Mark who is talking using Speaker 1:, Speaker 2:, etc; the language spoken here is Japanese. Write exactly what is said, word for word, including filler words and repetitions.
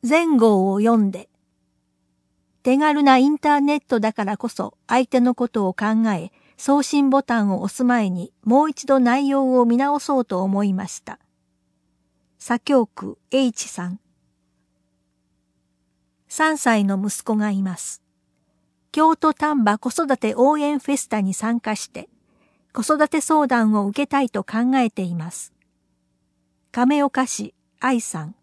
Speaker 1: 前後を読んで、手軽なインターネットだからこそ相手のことを考え、送信ボタンを押す前にもう一度内容を見直そうと思いました。左京区 H さん。さんさいの息子がいます。京都丹波子育て応援フェスタに参加して、子育て相談を受けたいと考えています。亀岡市愛さん。